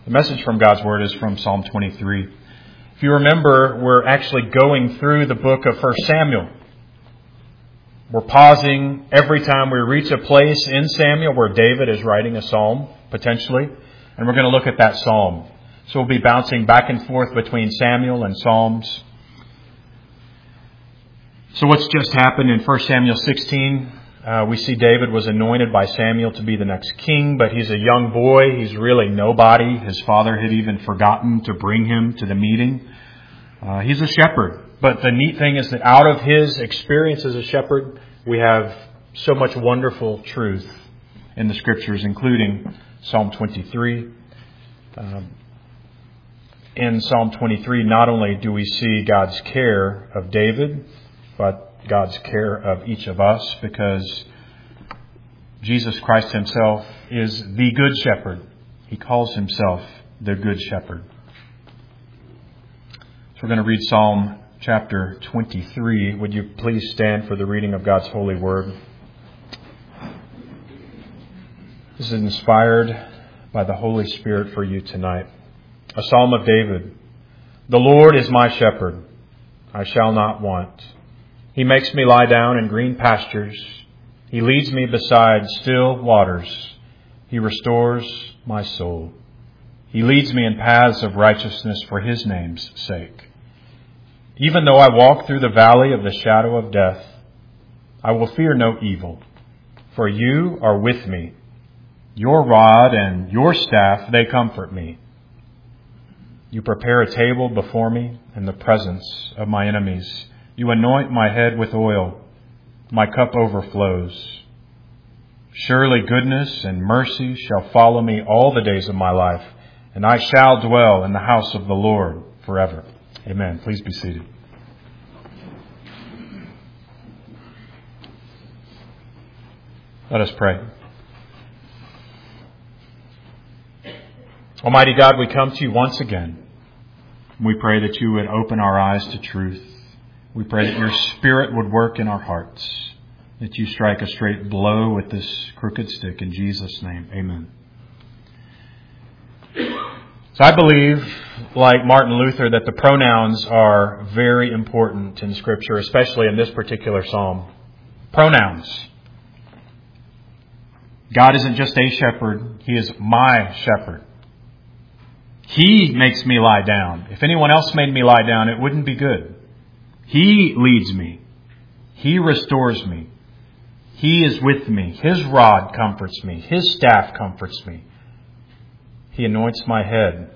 The message from God's Word is from Psalm 23. If you remember, we're actually going through the book of 1 Samuel. We're pausing every time we reach a place in Samuel where David is writing a psalm, potentially, and we're going to look at that psalm. So we'll be bouncing back and forth between Samuel and Psalms. So what's just happened in 1 Samuel 16? We see David was anointed by Samuel to be the next king, but he's a young boy. He's really nobody. His father had even forgotten to bring him to the meeting. He's a shepherd. But the neat thing is that out of his experience as a shepherd, we have so much wonderful truth in the Scriptures, including Psalm 23. In Psalm 23, not only do we see God's care of David, but God's care of each of us, because Jesus Christ himself is the Good Shepherd. He calls himself the Good Shepherd. So we're going to read Psalm chapter 23. Would you please stand for the reading of God's holy word? This is inspired by the Holy Spirit for you tonight. A Psalm of David. The Lord is my shepherd. I shall not want. He makes me lie down in green pastures. He leads me beside still waters. He restores my soul. He leads me in paths of righteousness for his name's sake. Even though I walk through the valley of the shadow of death, I will fear no evil, for you are with me. Your rod and your staff, they comfort me. You prepare a table before me in the presence of my enemies. You anoint my head with oil. My cup overflows. Surely goodness and mercy shall follow me all the days of my life, and I shall dwell in the house of the Lord forever. Amen. Please be seated. Let us pray. Almighty God, we come to you once again. We pray that you would open our eyes to truth. We pray that your Spirit would work in our hearts, that you strike a straight blow with this crooked stick. In Jesus' name, amen. So I believe, like Martin Luther, that the pronouns are very important in Scripture, especially in this particular psalm. Pronouns. God isn't just a shepherd. He is my shepherd. He makes me lie down. If anyone else made me lie down, it wouldn't be good. He leads me. He restores me. He is with me. His rod comforts me. His staff comforts me. He anoints my head.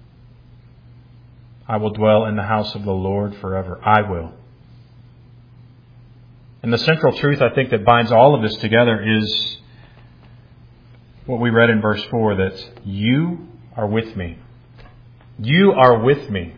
I will dwell in the house of the Lord forever. I will. And the central truth, I think, that binds all of this together is what we read in verse 4, that you are with me. You are with me.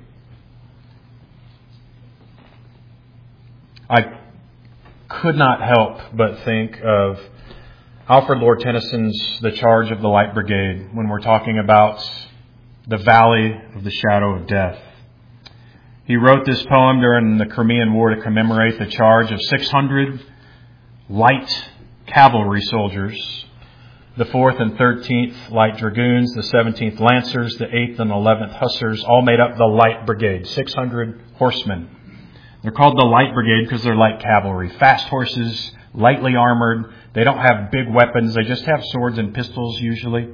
I could not help but think of Alfred Lord Tennyson's The Charge of the Light Brigade when we're talking about the valley of the shadow of death. He wrote this poem during the Crimean War to commemorate the charge of 600 light cavalry soldiers, the 4th and 13th Light Dragoons, the 17th Lancers, the 8th and 11th Hussars, all made up the Light Brigade, 600 horsemen. They're called the Light Brigade because they're light cavalry. Fast horses, lightly armored. They don't have big weapons. They just have swords and pistols usually.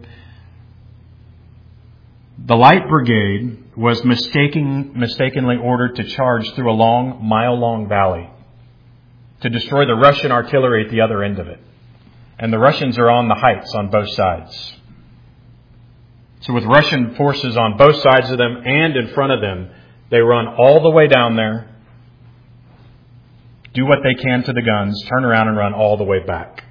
The Light Brigade was mistakenly ordered to charge through a mile-long valley to destroy the Russian artillery at the other end of it. And the Russians are on the heights on both sides. So with Russian forces on both sides of them and in front of them, they run all the way down there, do what they can to the guns, turn around and run all the way back.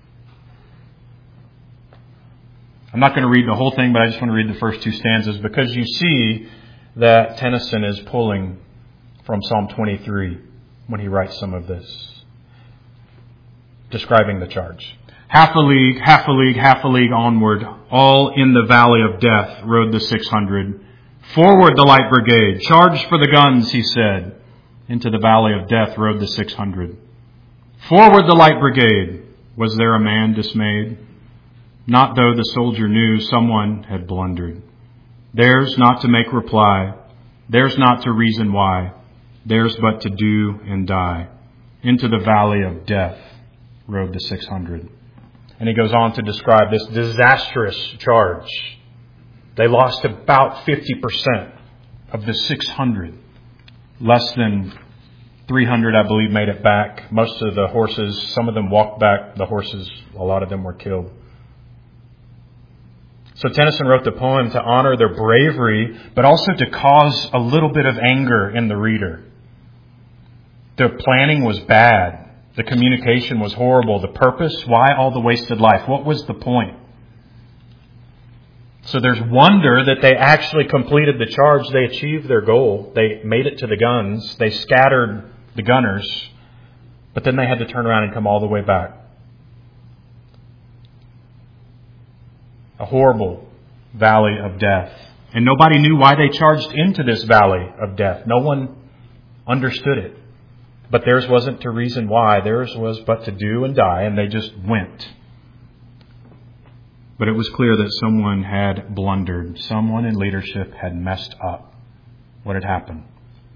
I'm not going to read the whole thing, but I just want to read the first two stanzas because you see that Tennyson is pulling from Psalm 23 when he writes some of this, describing the charge. Half a league, half a league, half a league onward, all in the valley of death rode the 600. Forward the Light Brigade, charge for the guns, he said. Into the valley of death rode the 600. Forward the Light Brigade. Was there a man dismayed? Not though the soldier knew someone had blundered. Theirs not to make reply, theirs not to reason why, theirs but to do and die. Into the valley of death rode the 600. And he goes on to describe this disastrous charge. They lost about 50% of the 600. Less than 300, I believe, made it back. Most of the horses, some of them walked back. The horses, a lot of them were killed. So Tennyson wrote the poem to honor their bravery, but also to cause a little bit of anger in the reader. The planning was bad. The communication was horrible. The purpose, why all the wasted life? What was the point? So there's wonder that they actually completed the charge. They achieved their goal. They made it to the guns. They scattered the gunners. But then they had to turn around and come all the way back. A horrible valley of death. And nobody knew why they charged into this valley of death. No one understood it. But theirs wasn't to reason why. Theirs was but to do and die. And they just went. But it was clear that someone had blundered. Someone in leadership had messed up. What had happened?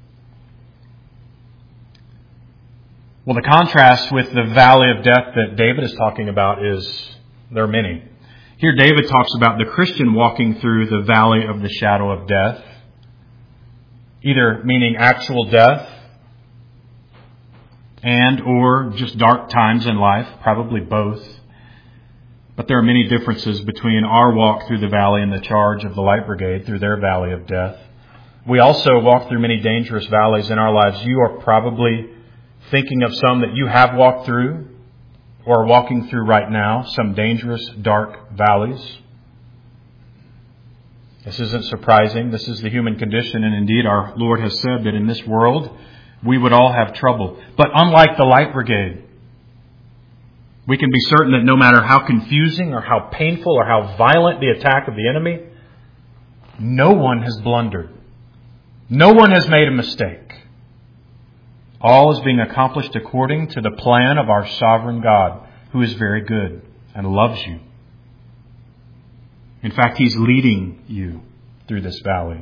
Well, the contrast with the valley of death that David is talking about is there are many. Here David talks about the Christian walking through the valley of the shadow of death, either meaning actual death and or just dark times in life, probably both. But there are many differences between our walk through the valley and the charge of the Light Brigade through their valley of death. We also walk through many dangerous valleys in our lives. You are probably thinking of some that you have walked through or are walking through right now, some dangerous, dark valleys. This isn't surprising. This is the human condition. And indeed, our Lord has said that in this world, we would all have trouble. But unlike the Light Brigade, we can be certain that no matter how confusing or how painful or how violent the attack of the enemy, no one has blundered. No one has made a mistake. All is being accomplished according to the plan of our sovereign God, who is very good and loves you. In fact, He's leading you through this valley.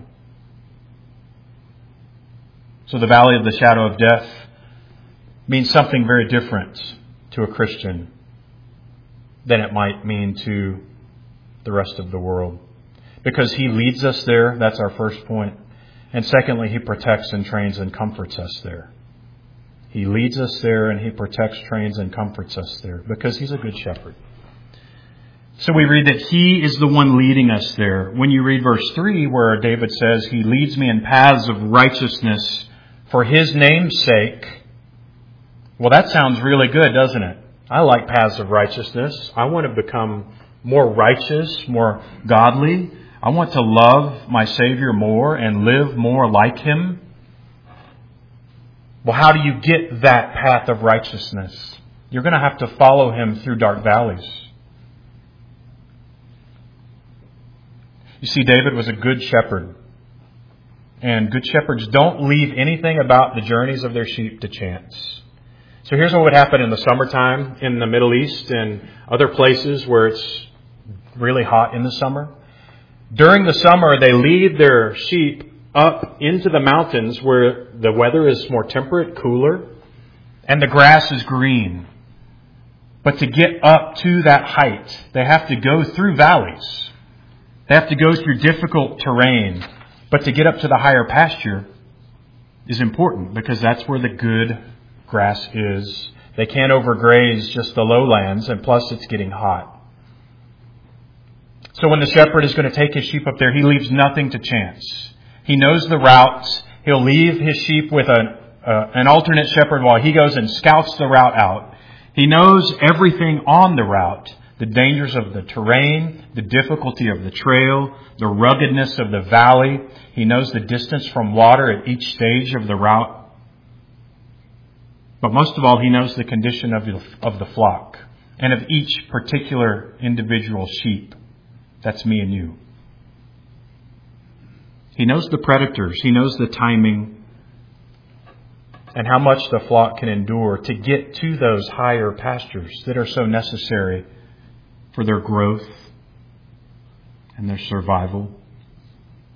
So the valley of the shadow of death means something very different to a Christian than it might mean to the rest of the world. Because He leads us there, that's our first point. And secondly, He protects and trains and comforts us there. He leads us there and He protects, trains, and comforts us there because He's a good shepherd. So we read that He is the one leading us there. When you read verse 3 where David says, He leads me in paths of righteousness for His name's sake. Well, that sounds really good, doesn't it? I like paths of righteousness. I want to become more righteous, more godly. I want to love my Savior more and live more like Him. Well, how do you get that path of righteousness? You're going to have to follow Him through dark valleys. You see, David was a good shepherd. And good shepherds don't leave anything about the journeys of their sheep to chance. So here's what would happen in the summertime in the Middle East and other places where it's really hot in the summer. During the summer, they lead their sheep up into the mountains where the weather is more temperate, cooler, and the grass is green. But to get up to that height, they have to go through valleys. They have to go through difficult terrain. But to get up to the higher pasture is important because that's where the good grass is. They can't overgraze just the lowlands, and plus it's getting hot. So when the shepherd is going to take his sheep up there, he leaves nothing to chance. He knows the routes. He'll leave his sheep with an alternate shepherd while he goes and scouts the route out. He knows everything on the route, the dangers of the terrain, the difficulty of the trail, the ruggedness of the valley. He knows the distance from water at each stage of the route. But most of all, he knows the condition of the flock and of each particular individual sheep. That's me and you. He knows the predators. He knows the timing and how much the flock can endure to get to those higher pastures that are so necessary for their growth and their survival.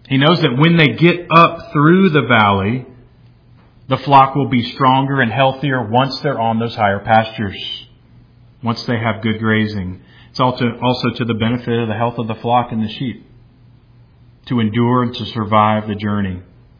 He knows that when they get up through the valley, the flock will be stronger and healthier once they're on those higher pastures, once they have good grazing. It's also to the benefit of the health of the flock and the sheep, to endure and to survive the journey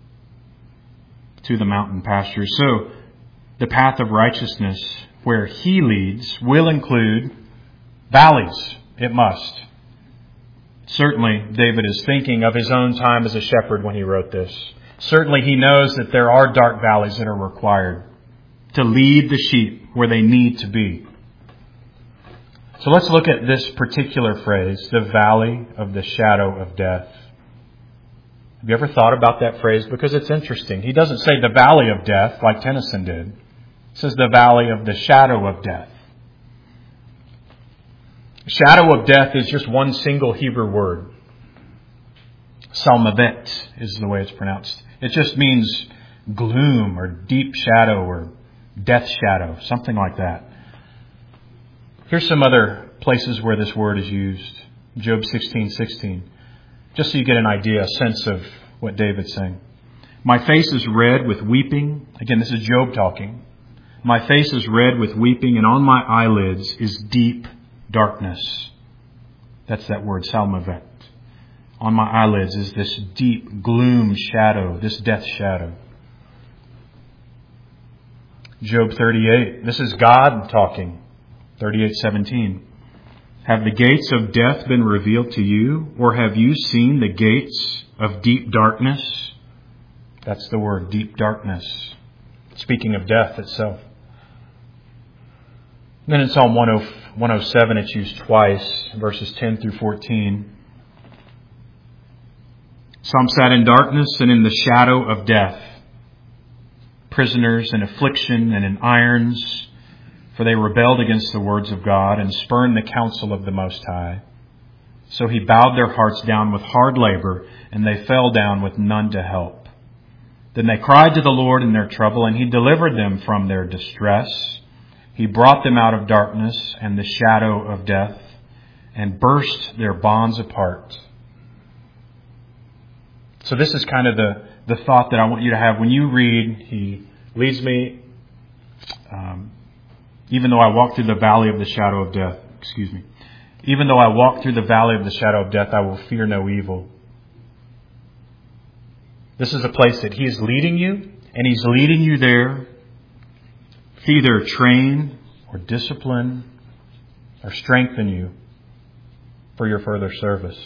to the mountain pastures. So, the path of righteousness, where He leads, will include valleys. It must. Certainly, David is thinking of his own time as a shepherd when he wrote this. Certainly, he knows that there are dark valleys that are required to lead the sheep where they need to be. So let's look at this particular phrase, the valley of the shadow of death. Have you ever thought about that phrase? Because it's interesting. He doesn't say the valley of death like Tennyson did. He says the valley of the shadow of death. Shadow of death is just one single Hebrew word. Salmavet is the way it's pronounced. It just means gloom or deep shadow or death shadow, something like that. Here's some other places where this word is used. Job 16:16. Just so you get an idea, a sense of what David's saying. My face is red with weeping. Again, this is Job talking. My face is red with weeping, and on my eyelids is deep darkness. That's that word, salmavet. On my eyelids is this deep gloom shadow, this death shadow. Job 38. This is God talking. 38:17. Have the gates of death been revealed to you, or have you seen the gates of deep darkness? That's the word, deep darkness. Speaking of death itself. Then in Psalm 107, it's used twice, verses 10 through 14. Some sat in darkness and in the shadow of death, prisoners in affliction and in irons, for they rebelled against the words of God and spurned the counsel of the Most High. So He bowed their hearts down with hard labor, and they fell down with none to help. Then they cried to the Lord in their trouble, and He delivered them from their distress. He brought them out of darkness and the shadow of death, and burst their bonds apart. So this is kind of the thought that I want you to have when you read, He leads me, even though I walk through the valley of the shadow of death, even though I walk through the valley of the shadow of death, I will fear no evil. This is a place that He is leading you, and He's leading you there to either train or discipline or strengthen you for your further service.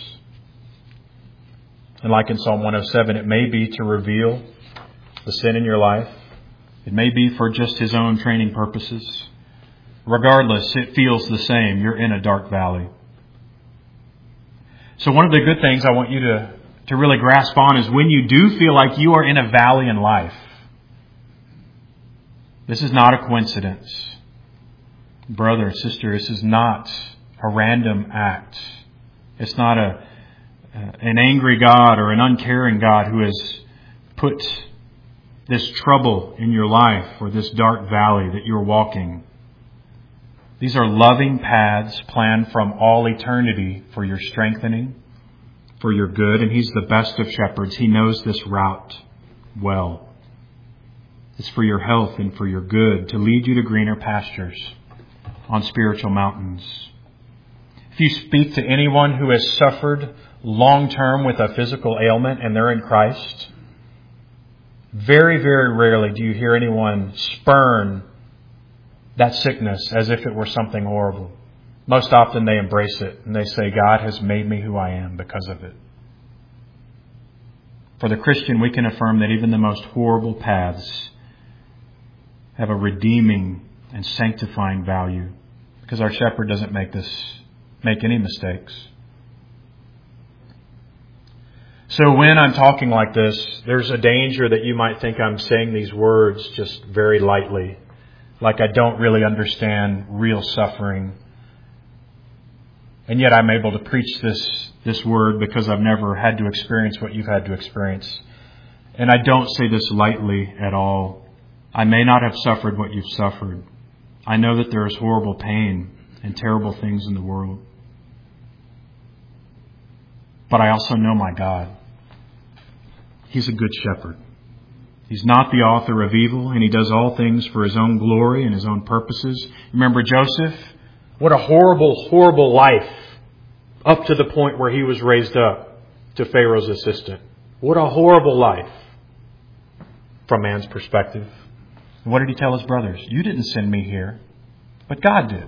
And like in Psalm 107, it may be to reveal the sin in your life. It may be for just His own training purposes. Regardless, it feels the same. You're in a dark valley. So one of the good things I want you to really grasp on is when you do feel like you are in a valley in life, this is not a coincidence. Brother, sister, this is not a random act. It's not an angry God or an uncaring God who has put this trouble in your life or this dark valley that you're walking. These are loving paths planned from all eternity for your strengthening, for your good, and He's the best of shepherds. He knows this route well. It's for your health and for your good, to lead you to greener pastures on spiritual mountains. If you speak to anyone who has suffered long-term with a physical ailment and they're in Christ, very, very rarely do you hear anyone spurn that sickness as if it were something horrible. Most often they embrace it and they say, God has made me who I am because of it. For the Christian, we can affirm that even the most horrible paths have a redeeming and sanctifying value, because our shepherd doesn't make any mistakes. So when I'm talking like this, there's a danger that you might think I'm saying these words just very lightly, like I don't really understand real suffering. And yet I'm able to preach this word because I've never had to experience what you've had to experience. And I don't say this lightly at all. I may not have suffered what you've suffered. I know that there is horrible pain and terrible things in the world. But I also know my God. He's a good shepherd. He's not the author of evil, and He does all things for His own glory and His own purposes. Remember Joseph? What a horrible, horrible life up to the point where he was raised up to Pharaoh's assistant. What a horrible life from man's perspective. And what did he tell his brothers? You didn't send me here, but God did.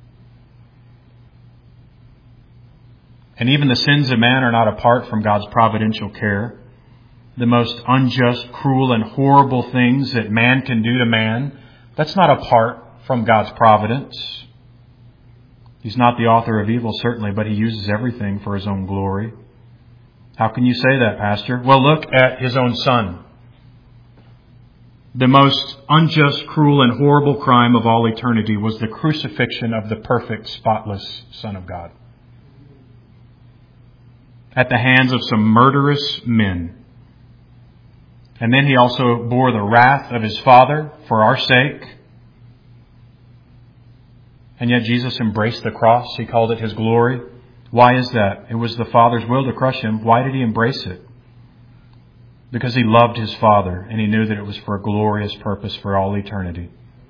And even the sins of man are not apart from God's providential care. The most unjust, cruel, and horrible things that man can do to man, that's not apart from God's providence. He's not the author of evil, certainly, but He uses everything for His own glory. How can you say that, Pastor? Well, look at His own Son. The most unjust, cruel, and horrible crime of all eternity was the crucifixion of the perfect, spotless Son of God at the hands of some murderous men. And then He also bore the wrath of His Father for our sake. And yet Jesus embraced the cross. He called it His glory. Why is that? It was the Father's will to crush Him. Why did He embrace it? Because He loved His Father, and He knew that it was for a glorious purpose for all eternity.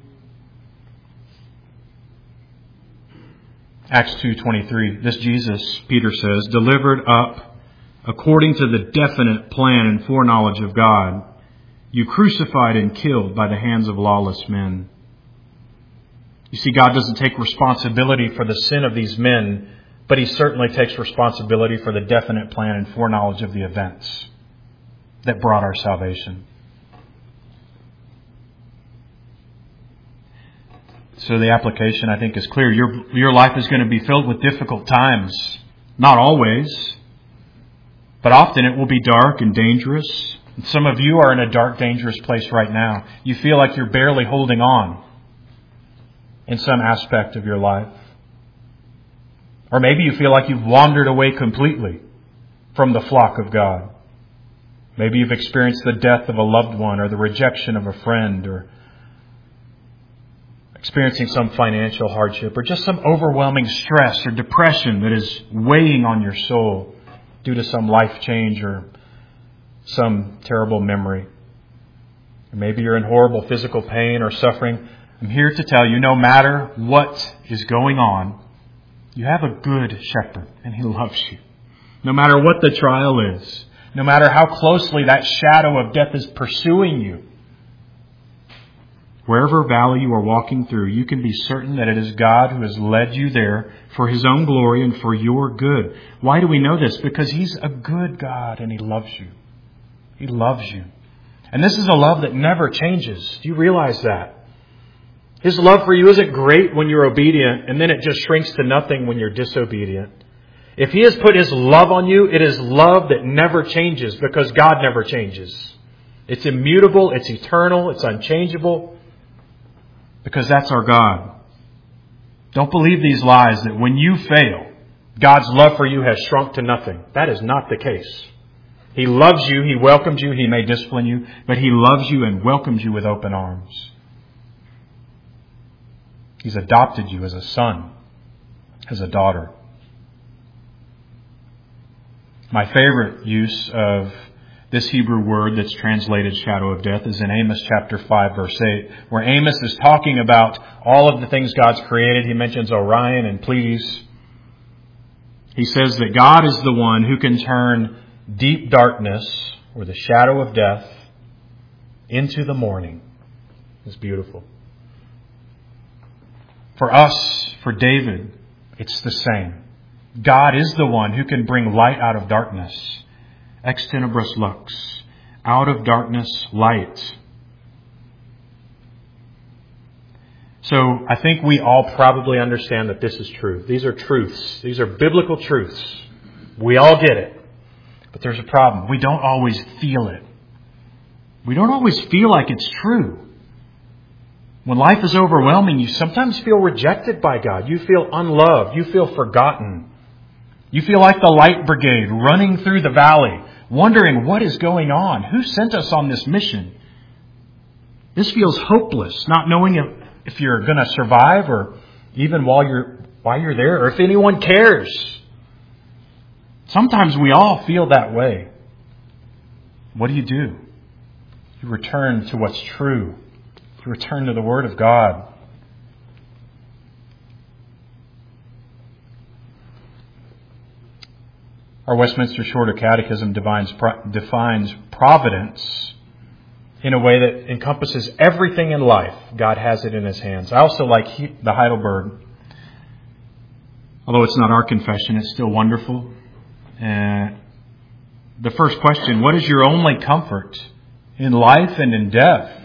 Acts 2:23. This Jesus, Peter says, delivered up according to the definite plan and foreknowledge of God, you crucified and killed by the hands of lawless men. You see, God doesn't take responsibility for the sin of these men, but He certainly takes responsibility for the definite plan and foreknowledge of the events that brought our salvation. So the application, I think, is clear. Your life is going to be filled with difficult times. Not always, but often it will be dark and dangerous. And some of you are in a dark, dangerous place right now. You feel like you're barely holding on in some aspect of your life. Or maybe you feel like you've wandered away completely from the flock of God. Maybe you've experienced the death of a loved one or the rejection of a friend or experiencing some financial hardship or just some overwhelming stress or depression that is weighing on your soul due to some life change or some terrible memory. Or maybe you're in horrible physical pain or suffering. I'm here to tell you, no matter what is going on, you have a good shepherd and He loves you. No matter what the trial is, no matter how closely that shadow of death is pursuing you, wherever valley you are walking through, you can be certain that it is God who has led you there for His own glory and for your good. Why do we know this? Because He's a good God and He loves you. He loves you. And this is a love that never changes. Do you realize that? His love for you isn't great when you're obedient, and then it just shrinks to nothing when you're disobedient. If He has put His love on you, it is love that never changes because God never changes. It's immutable, it's eternal, it's unchangeable because that's our God. Don't believe these lies that when you fail, God's love for you has shrunk to nothing. That is not the case. He loves you, He welcomes you, He may discipline you, but He loves you and welcomes you with open arms. He's adopted you as a son, as a daughter. My favorite use of this Hebrew word that's translated shadow of death is in Amos chapter 5, verse 8, where Amos is talking about all of the things God's created. He mentions Orion and Pleiades. He says that God is the one who can turn deep darkness or the shadow of death into the morning. It's beautiful. For us, for David, it's the same. God is the one who can bring light out of darkness. Ex tenebris lux. Out of darkness, light. So I think we all probably understand that this is true. These are truths. These are biblical truths. We all get it. But there's a problem. We don't always feel it. We don't always feel like it's true. When life is overwhelming, you sometimes feel rejected by God. You feel unloved. You feel forgotten. You feel like the light brigade running through the valley, wondering what is going on. Who sent us on this mission? This feels hopeless, not knowing if you're going to survive or even while you're there or if anyone cares. Sometimes we all feel that way. what do? You return to what's true. You return to the Word of God. Our Westminster Shorter Catechism defines providence in a way that encompasses everything in life. God has it in His hands. I also like the Heidelberg. Although it's not our confession, it's still wonderful. The first question, what is your only comfort in life and in death?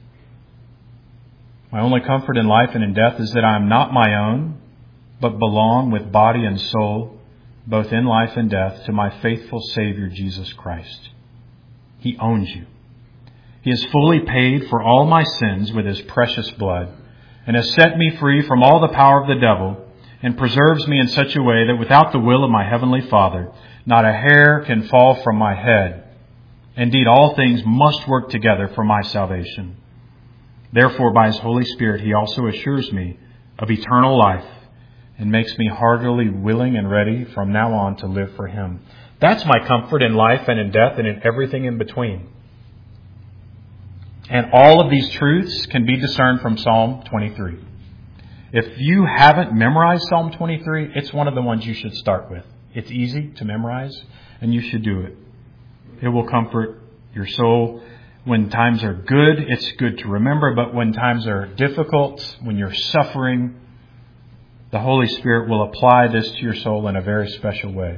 My only comfort in life and in death is that I am not my own, but belong with body and soul, both in life and death, to my faithful Savior, Jesus Christ. He owns you. He has fully paid for all my sins with His precious blood, and has set me free from all the power of the devil, and preserves me in such a way that without the will of my Heavenly Father, not a hair can fall from my head. Indeed, all things must work together for my salvation. Therefore, by His Holy Spirit, He also assures me of eternal life and makes me heartily willing and ready from now on to live for Him. That's my comfort in life and in death and in everything in between. And all of these truths can be discerned from Psalm 23. If you haven't memorized Psalm 23, it's one of the ones you should start with. It's easy to memorize, and you should do it. It will comfort your soul. When times are good, it's good to remember, but when times are difficult, when you're suffering, the Holy Spirit will apply this to your soul in a very special way.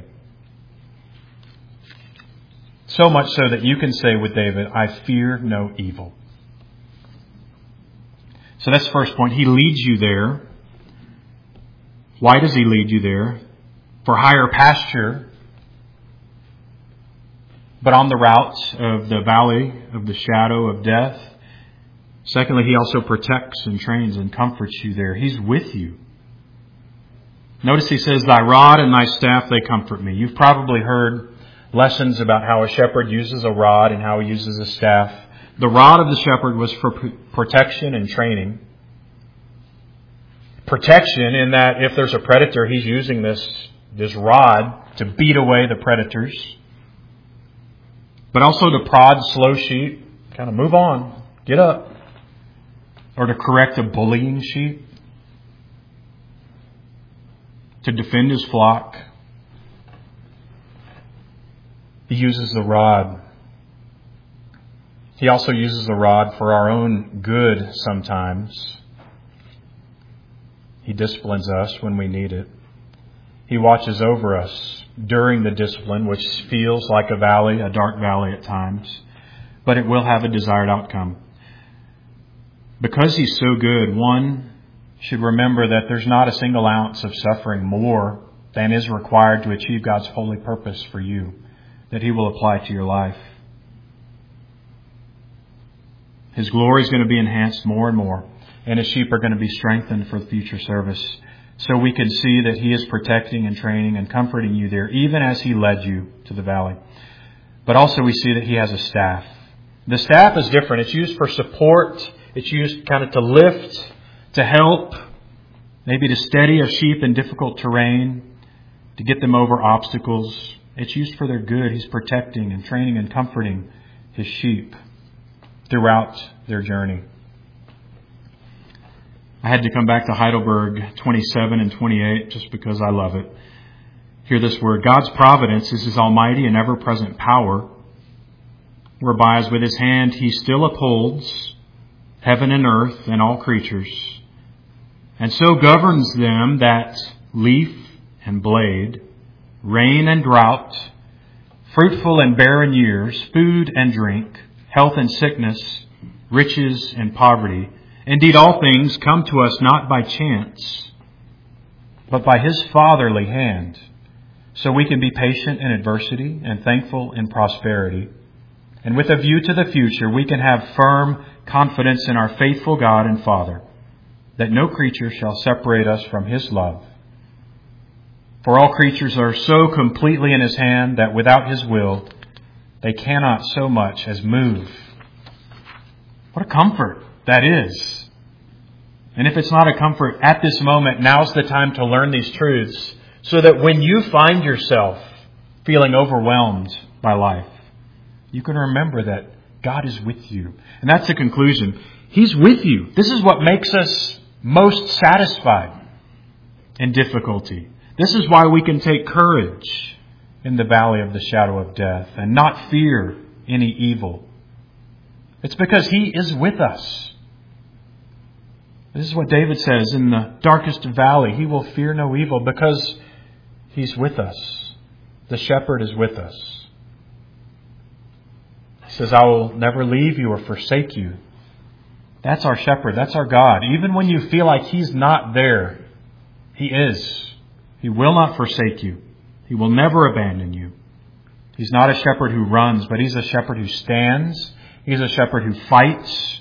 So much so that you can say with David, I fear no evil. So that's the first point. He leads you there. Why does He lead you there? For higher pasture. But on the route of the valley of the shadow of death. Secondly, He also protects and trains and comforts you there. He's with you. Notice He says, Thy rod and Thy staff, they comfort me. You've probably heard lessons about how a shepherd uses a rod and how he uses a staff. The rod of the shepherd was for protection and training. Protection in that if there's a predator, he's using this rod to beat away the predators. But also to prod slow sheep, kind of move on, get up. Or to correct a bullying sheep. To defend his flock. He uses the rod. He also uses the rod for our own good sometimes. He disciplines us when we need it. He watches over us during the discipline, which feels like a valley, a dark valley at times, but it will have a desired outcome. Because He's so good, one should remember that there's not a single ounce of suffering more than is required to achieve God's holy purpose for you, that He will apply to your life. His glory is going to be enhanced more and more, and His sheep are going to be strengthened for future service. So we can see that He is protecting and training and comforting you there, even as He led you to the valley. But also we see that He has a staff. The staff is different. It's used for support. It's used kind of to lift, to help, maybe to steady a sheep in difficult terrain, to get them over obstacles. It's used for their good. He's protecting and training and comforting His sheep throughout their journey. I had to come back to Heidelberg 27 and 28 just because I love it. Hear this word. God's providence is His almighty and ever-present power, whereby as with His hand He still upholds heaven and earth and all creatures, and so governs them that leaf and blade, rain and drought, fruitful and barren years, food and drink, health and sickness, riches and poverty. Indeed, all things come to us not by chance, but by His fatherly hand. So we can be patient in adversity and thankful in prosperity. And with a view to the future, we can have firm confidence in our faithful God and Father, that no creature shall separate us from His love. For all creatures are so completely in His hand that without His will, they cannot so much as move. What a comfort that is. And if it's not a comfort at this moment, now's the time to learn these truths so that when you find yourself feeling overwhelmed by life, you can remember that God is with you. And that's the conclusion. He's with you. This is what makes us most satisfied in difficulty. This is why we can take courage in the valley of the shadow of death and not fear any evil. It's because He is with us. This is what David says, in the darkest valley, He will fear no evil because He's with us. The shepherd is with us. He says, I will never leave you or forsake you. That's our shepherd. That's our God. Even when you feel like He's not there, He is. He will not forsake you. He will never abandon you. He's not a shepherd who runs, but He's a shepherd who stands. He's a shepherd who fights.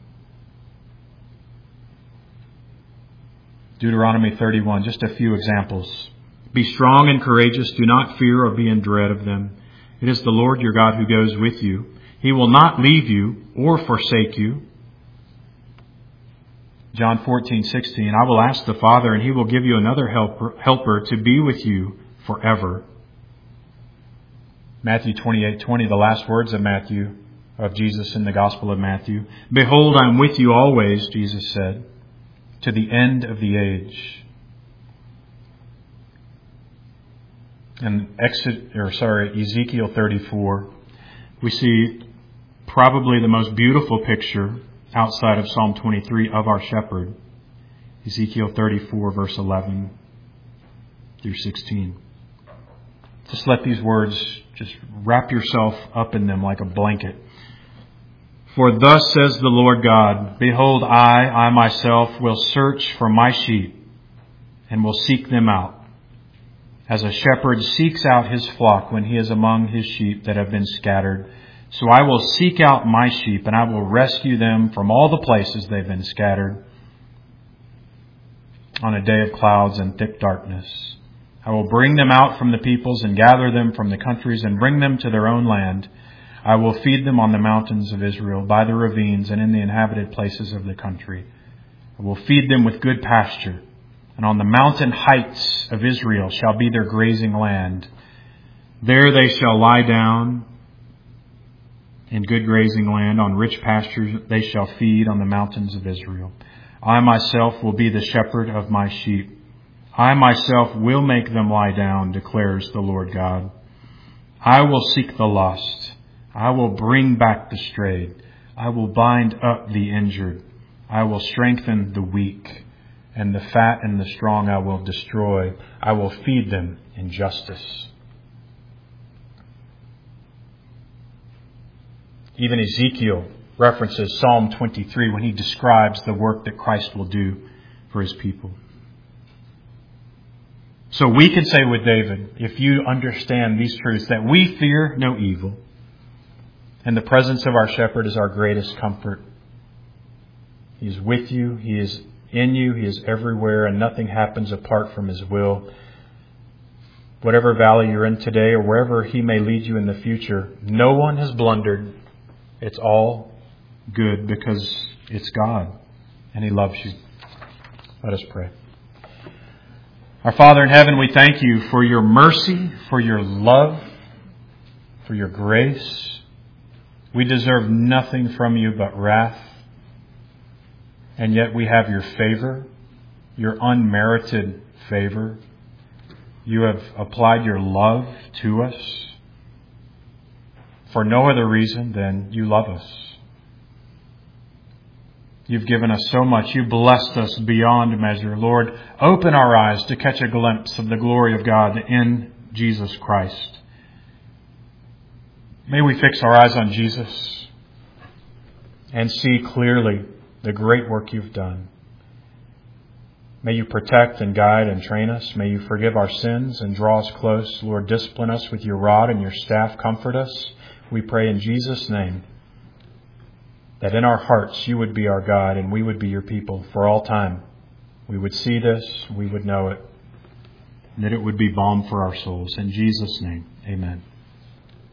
Deuteronomy 31, just a few examples. Be strong and courageous. Do not fear or be in dread of them. It is the Lord your God who goes with you. He will not leave you or forsake you. John 14:16, I will ask the Father, and He will give you another helper to be with you forever. Matthew 28:20, the last words of Jesus in the Gospel of Matthew. Behold, I am with you always, Jesus said, to the end of the age. And Ezekiel 34, we see probably the most beautiful picture outside of Psalm 23 of our shepherd. Ezekiel 34, verse 11 through 16. Just let these words, just wrap yourself up in them like a blanket. For thus says the Lord God, behold, I myself will search for my sheep and will seek them out, as a shepherd seeks out his flock when he is among his sheep that have been scattered. So I will seek out my sheep, and I will rescue them from all the places they've been scattered on a day of clouds and thick darkness. I will bring them out from the peoples and gather them from the countries and bring them to their own land. I will feed them on the mountains of Israel, by the ravines and in the inhabited places of the country. I will feed them with good pasture, and on the mountain heights of Israel shall be their grazing land. There they shall lie down in good grazing land. On rich pastures they shall feed on the mountains of Israel. I myself will be the shepherd of my sheep. I myself will make them lie down, declares the Lord God. I will seek the lost. I will bring back the strayed. I will bind up the injured. I will strengthen the weak. And the fat and the strong I will destroy. I will feed them in justice. Even Ezekiel references Psalm 23 when he describes the work that Christ will do for His people. So we can say with David, if you understand these truths, that we fear no evil, and the presence of our shepherd is our greatest comfort. He is with you. He is in you. He is everywhere, and nothing happens apart from His will. Whatever valley you're in today or wherever He may lead you in the future, no one has blundered. It's all good because it's God and He loves you. Let us pray. Our Father in heaven, we thank You for Your mercy, for Your love, for Your grace. We deserve nothing from You but wrath. And yet we have Your favor, Your unmerited favor. You have applied Your love to us for no other reason than You love us. You've given us so much. You blessed us beyond measure. Lord, open our eyes to catch a glimpse of the glory of God in Jesus Christ. May we fix our eyes on Jesus and see clearly the great work You've done. May You protect and guide and train us. May You forgive our sins and draw us close. Lord, discipline us with Your rod and Your staff. Comfort us. We pray in Jesus' name that in our hearts You would be our God and we would be Your people for all time. We would see this, we would know it, and that it would be balm for our souls. In Jesus' name, amen.